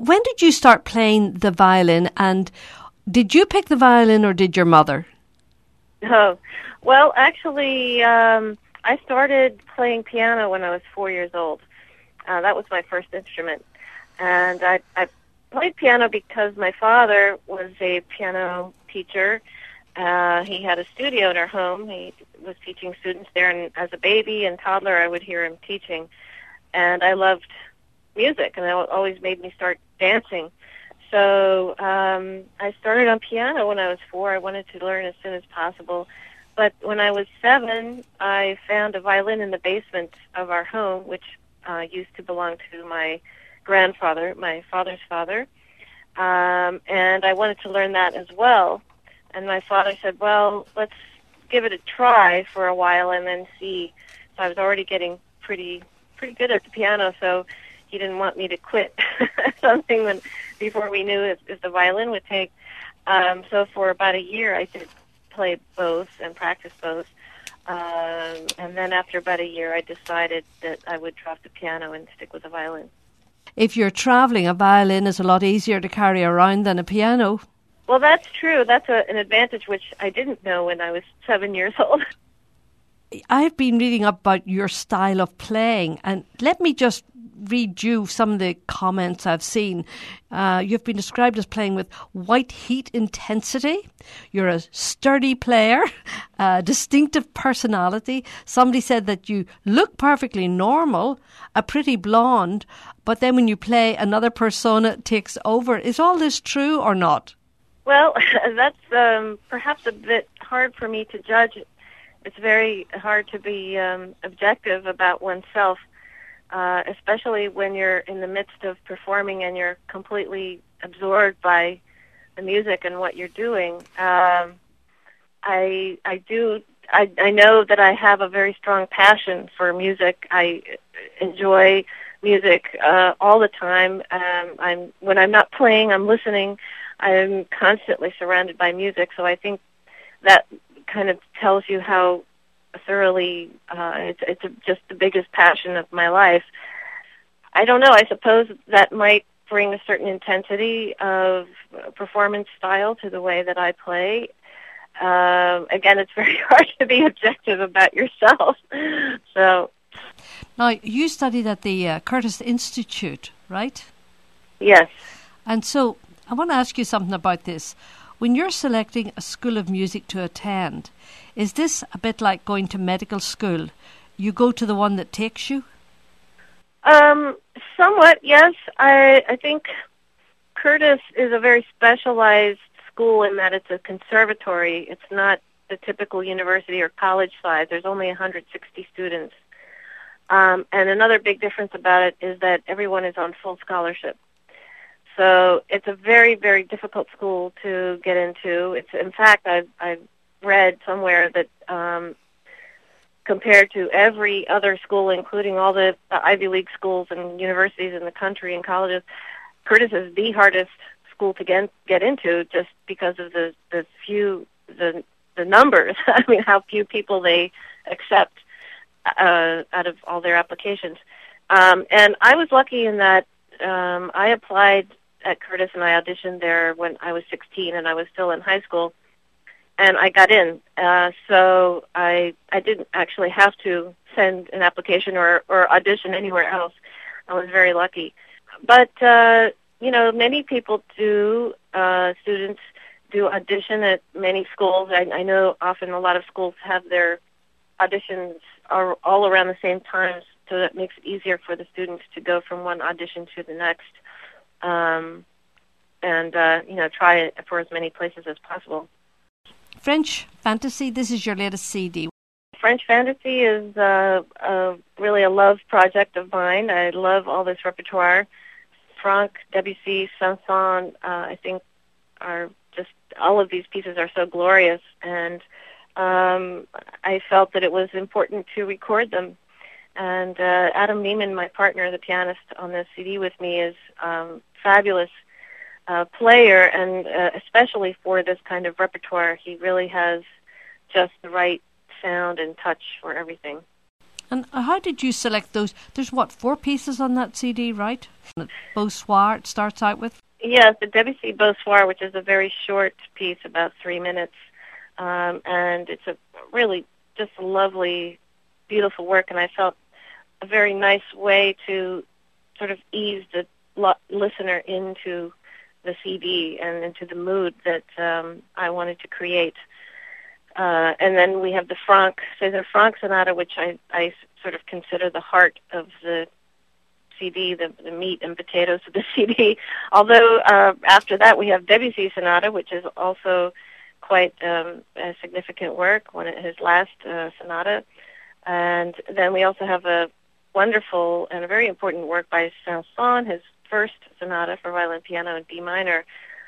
when did you start playing the violin, and did you pick the violin or did your mother? Oh, well, actually, I started playing piano when I was 4 years old. That was my first instrument. And I played piano because my father was a piano teacher. He had a studio in our home. He was teaching students there, and as a baby and toddler, I would hear him teaching. And I loved music, and that always made me start dancing. So I started on piano when I was 4. I wanted to learn as soon as possible. But when I was 7, I found a violin in the basement of our home, which used to belong to my grandfather, my father's father. And I wanted to learn that as well. And my father said, well, let's give it a try for a while and then see. So I was already getting pretty good at the piano, so he didn't want me to quit something when, before we knew if the violin would take. So for about a year, I did play both and practice both. And then after about a year, I decided that I would drop the piano and stick with the violin. If you're travelling, a violin is a lot easier to carry around than a piano. Well, that's true. That's an advantage which I didn't know when I was 7 years old. I've been reading up about your style of playing, and let me just read you some of the comments I've seen. You've been described as playing with white heat intensity. You're a sturdy player, distinctive personality. Somebody said that you look perfectly normal, a pretty blonde, but then when you play, another persona takes over. Is all this true or not? Well, that's perhaps a bit hard for me to judge. It's very hard to be objective about oneself, especially when you're in the midst of performing and you're completely absorbed by the music and what you're doing. I know that I have a very strong passion for music. I enjoy music all the time. When I'm not playing, I'm listening. I'm constantly surrounded by music, so I think that kind of tells you how thoroughly it's just the biggest passion of my life. I don't know. I suppose that might bring a certain intensity of performance style to the way that I play. Again, it's very hard to be objective about yourself. So, now you studied at the Curtis Institute, right? Yes. And so I want to ask you something about this. When you're selecting a school of music to attend, is this a bit like going to medical school? You go to the one that takes you? Somewhat, yes. I think Curtis is a very specialized school in that it's a conservatory. It's not the typical university or college size. There's only 160 students. And another big difference about it is that everyone is on full scholarship. So it's a very, very difficult school to get into. In fact, I've read somewhere that compared to every other school, including all the Ivy League schools and universities in the country and colleges, Curtis is the hardest school to get into just because of the numbers. I mean, how few people they accept out of all their applications. And I was lucky in that I applied at Curtis and I auditioned there when I was 16 and I was still in high school, and I got in. So I didn't actually have to send an application or audition anywhere else. I was very lucky. But, many people do, students do audition at many schools. I know often a lot of schools have their auditions are all around the same time, so that makes it easier for the students to go from one audition to the next. Try it for as many places as possible. French Fantasy, this is your latest CD. French Fantasy is really a love project of mine. I love all this repertoire. Franck, Debussy, Saint-Saëns, I think are just, all of these pieces are so glorious, and I felt that it was important to record them. And Adam Neiman, my partner, the pianist on this CD with me, is fabulous player, and especially for this kind of repertoire, he really has just the right sound and touch for everything. And how did you select those? There's what, 4 pieces on that CD, right? Beau Soir it starts out with. Yes, the Debussy Beau Soir, which is a very short piece, about 3 minutes, and it's a really just a lovely, beautiful work. And I felt a very nice way to sort of ease the listener into the CD and into the mood that I wanted to create. And then we have the César Franck Sonata, which I sort of consider the heart of the CD, the meat and potatoes of the CD. Although after that we have Debussy Sonata, which is also quite a significant work, his last sonata. And then we also have a wonderful and a very important work by Saint-Saëns, his first sonata for violin piano in D minor.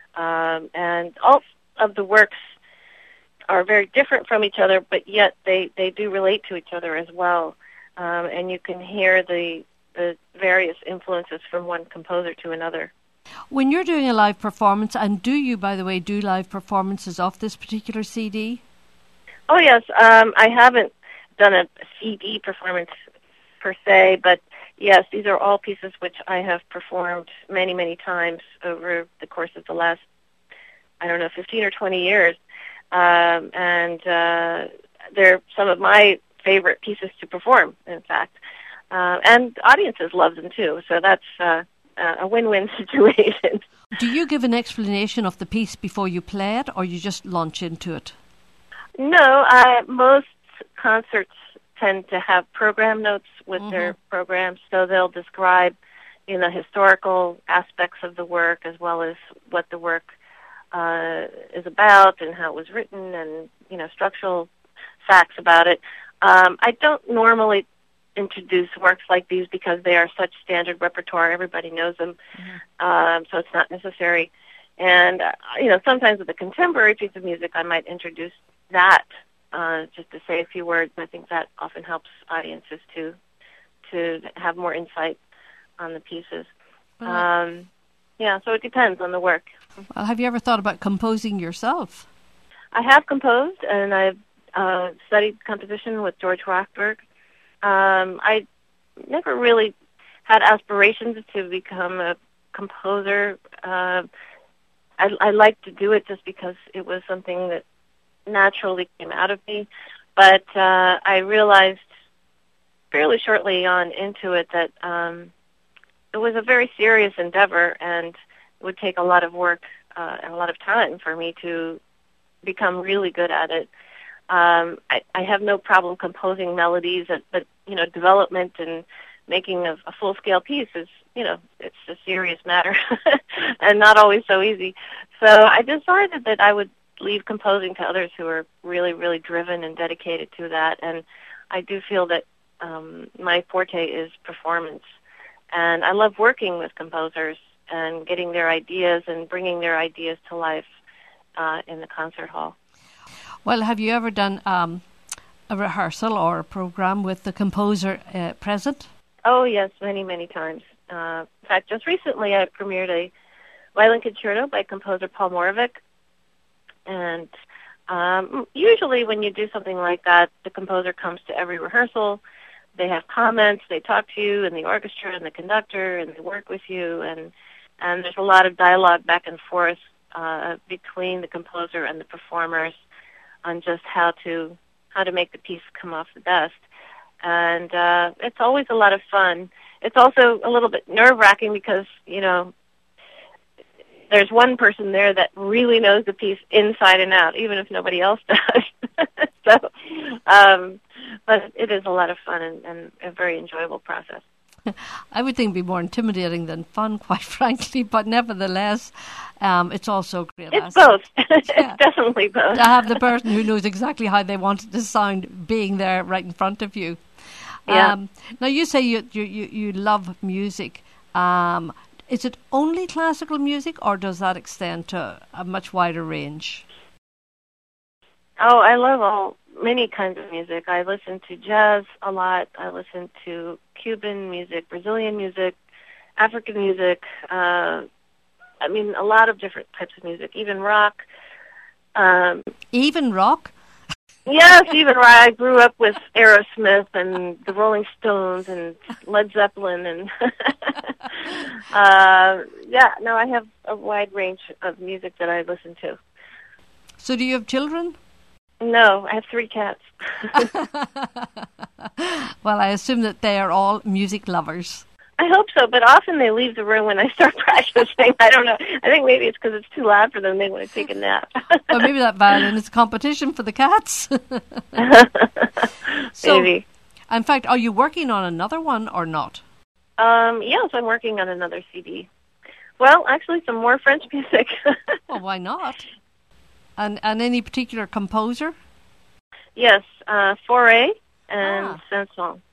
And all of the works are very different from each other, but yet they do relate to each other as well. And you can hear the various influences from one composer to another. When you're doing a live performance, and do you, by the way, do live performances of this particular CD? Oh, yes. I haven't done a CD performance per se, but yes, these are all pieces which I have performed many, many times over the course of the last, 15 or 20 years. And they're some of my favorite pieces to perform, in fact. And audiences love them too, so that's a win-win situation. Do you give an explanation of the piece before you play it, or you just launch into it? No, most concerts tend to have program notes with their programs, so they'll describe, historical aspects of the work as well as what the work is about and how it was written and, structural facts about it. I don't normally introduce works like these because they are such standard repertoire. Everybody knows them, so it's not necessary. And, sometimes with a contemporary piece of music, I might introduce that just to say a few words. I think that often helps audiences to have more insight on the pieces. So it depends on the work. Well, have you ever thought about composing yourself? I have composed, and I've studied composition with George Rothberg. I never really had aspirations to become a composer. I liked to do it just because it was something that naturally came out of me. But I realized fairly shortly on into it that it was a very serious endeavor, and it would take a lot of work and a lot of time for me to become really good at it. I have no problem composing melodies, but development and making a full-scale piece is, it's a serious matter and not always so easy. So I decided that I would leave composing to others who are really, really driven and dedicated to that. And I do feel that my forte is performance. And I love working with composers and getting their ideas and bringing their ideas to life in the concert hall. Well, have you ever done a rehearsal or a program with the composer present? Oh, yes, many, many times. In fact, just recently I premiered a violin concerto by composer Paul Moravec. And usually when you do something like that, the composer comes to every rehearsal. They have comments, they talk to you and the orchestra and the conductor, and they work with you. And there's a lot of dialogue back and forth between the composer and the performers on just how to make the piece come off the best. And it's always a lot of fun. It's also a little bit nerve-wracking because, there's one person there that really knows the piece inside and out, even if nobody else does. But it is a lot of fun and a very enjoyable process. I would think it'd be more intimidating than fun, quite frankly, but nevertheless, it's also great. It's both. It's definitely both. To have the person who knows exactly how they want it to sound being there right in front of you. Yeah. Now, you say you love music. Is it only classical music, or does that extend to a much wider range? Oh, I love many kinds of music. I listen to jazz a lot. I listen to Cuban music, Brazilian music, African music. A lot of different types of music, even rock. Even rock? Yes, even right. I grew up with Aerosmith and the Rolling Stones and Led Zeppelin and I have a wide range of music that I listen to. So do you have children? No, I have 3 cats. Well, I assume that they are all music lovers. I hope so, but often they leave the room when I start practicing. I don't know. I think maybe it's because it's too loud for them. They want to take a nap. Or maybe that violin is a competition for the cats. So, Maybe. in fact, are you working on another one or not? Yes, I'm working on another CD. Well, actually, some more French music. Well, why not? And any particular composer? Yes, Fauré and Sanson.